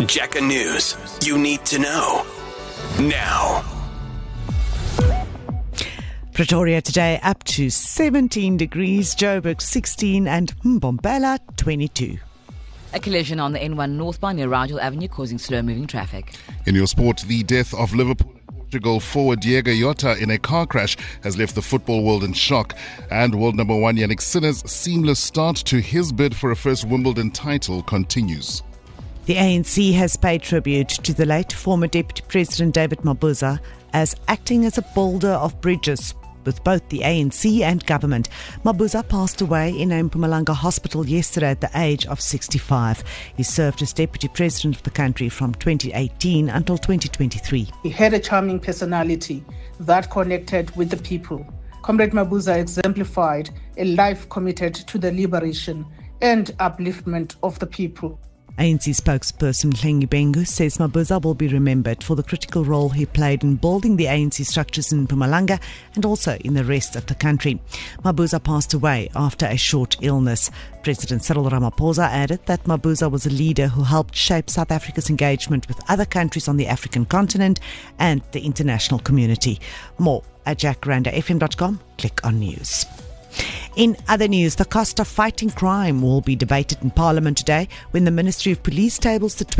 Jack'a News. You need to know. Now. Pretoria today up to 17 degrees, Joburg 16 and Mbombela 22. A collision on the N1 northbound near Rigel Avenue causing slow-moving traffic. In your sport, the death of Liverpool and Portugal forward Diego Jota in a car crash has left the football world in shock. And world number one Yannick Sinner's seamless start to his bid for a first Wimbledon title continues. The ANC has paid tribute to the late former Deputy President David Mabuza as acting as a builder of bridges with both the ANC and government. Mabuza passed away in a Mpumalanga hospital yesterday at the age of 65. He served as Deputy President of the country from 2018 until 2023. He had a charming personality that connected with the people. Comrade Mabuza exemplified a life committed to the liberation and upliftment of the people. ANC spokesperson Hlengi Bengu says Mabuza will be remembered for the critical role he played in building the ANC structures in Mpumalanga and also in the rest of the country. Mabuza passed away after a short illness. President Cyril Ramaphosa added that Mabuza was a leader who helped shape South Africa's engagement with other countries on the African continent and the international community. More at jackrandafm.com. Click on news. In other news, the cost of fighting crime will be debated in Parliament today when the Ministry of Police tables the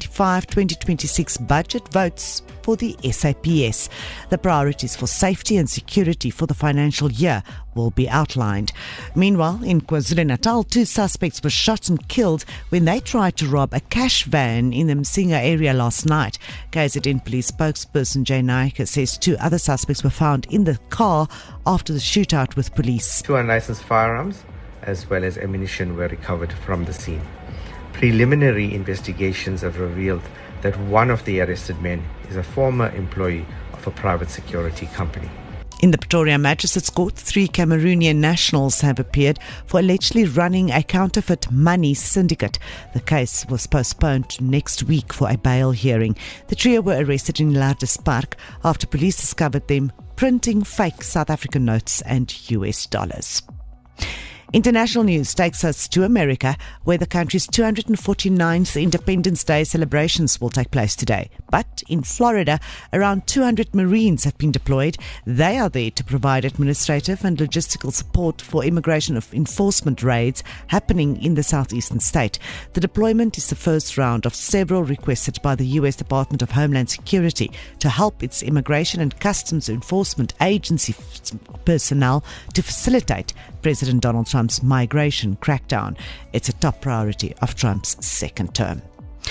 2025-2026 budget votes for the SAPS. The priorities for safety and security for the financial year will be outlined. Meanwhile, in KwaZulu-Natal, 2 suspects were shot and killed when they tried to rob a cash van in the Msinga area last night. KZN Police spokesperson Jay Naika says 2 other suspects were found in the car after the shootout with police. 2 unlicensed firearms as well as ammunition were recovered from the scene. Preliminary investigations have revealed that one of the arrested men is a former employee of a private security company. In the Pretoria Magistrates Court, 3 Cameroonian nationals have appeared for allegedly running a counterfeit money syndicate. The case was postponed to next week for a bail hearing. The trio were arrested in Lardus Park after police discovered them printing fake South African notes and US dollars. International news takes us to America, where the country's 249th Independence Day celebrations will take place today. But in Florida, around 200 Marines have been deployed. They are there to provide administrative and logistical support for immigration enforcement raids happening in the southeastern state. The deployment is the first round of several requested by the U.S. Department of Homeland Security to help its immigration and customs enforcement agency personnel to facilitate President Donald Trump's migration crackdown. It's a top priority of Trump's second term.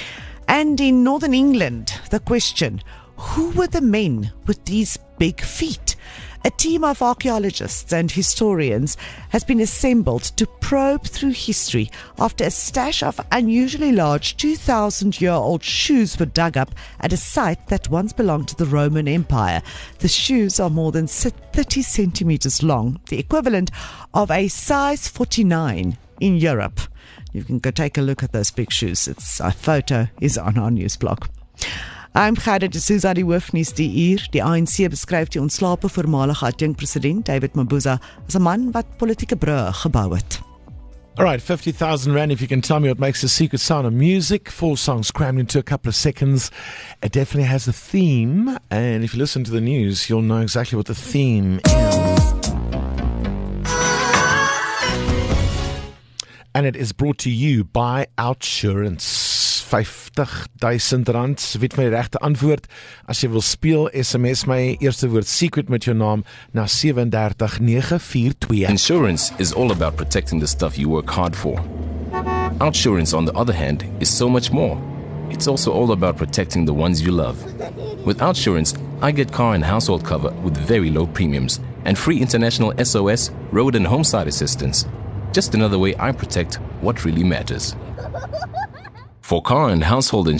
And in Northern England, the question, who were the men with these big feet? A team of archaeologists and historians has been assembled to probe through history after a stash of unusually large 2,000-year-old shoes were dug up at a site that once belonged to the Roman Empire. The shoes are more than 30 centimeters long, the equivalent of a size 49 in Europe. You can go take a look at those big shoes. A photo is on our news blog. I'm Gerda de Souza, die hoofnuus die uur. Die ANC beskryf die ontslape voormalige adjunkpresident David Mabuza as 'n man wat politieke brûe gebou het. All right, 50,000 Rand, if you can tell me what makes the secret sound of music. 4 songs crammed into a couple of seconds. It definitely has a theme, and if you listen to the news, you'll know exactly what the theme is. And it is brought to you by Outsurance. 50,000 Rand. Weet my die regte antwoord. As jy wil speel, SMS my eerste woord secret met jou naam na 37942. Insurance is all about protecting the stuff you work hard for. Outsurance, on the other hand, is so much more. It's also all about protecting the ones you love. With Outsurance, I get car and household cover with very low premiums and free international SOS, road and homeside assistance. Just another way I protect what really matters. For car and household insurance,